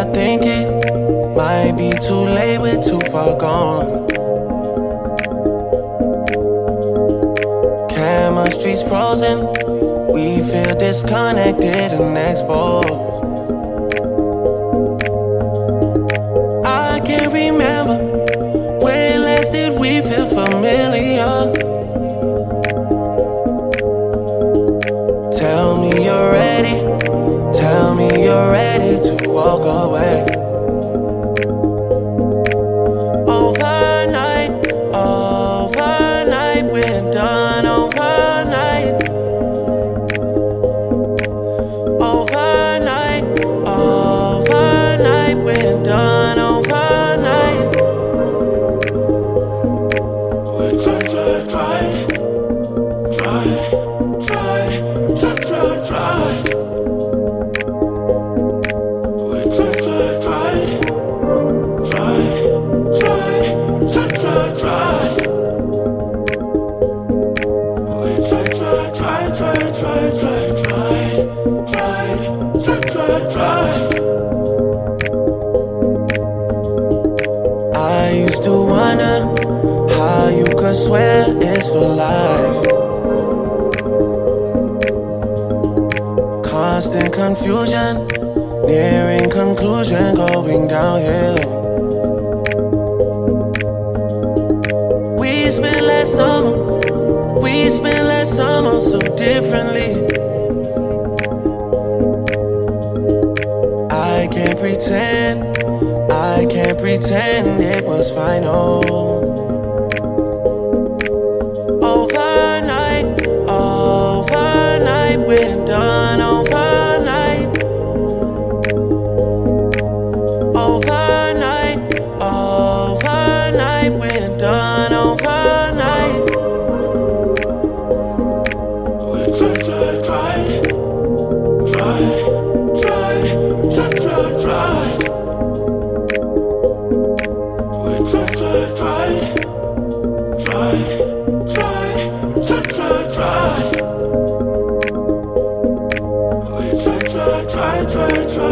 I think it might be too late, we're too far gone. Chemistry's frozen, we feel disconnected and exposed. I can't remember when last did we feel familiar. Tell me you're ready, tell me you're ready to walk away. Overnight, overnight, we're done overnight. Overnight, overnight, we're done overnight. We try, I used to wonder how you could swear it's for life. Constant confusion, nearing conclusion, going downhill. We spent last summer so differently. I can't pretend it was final. Overnight, overnight, we're done overnight. Overnight, overnight, we're done overnight. We try. Try.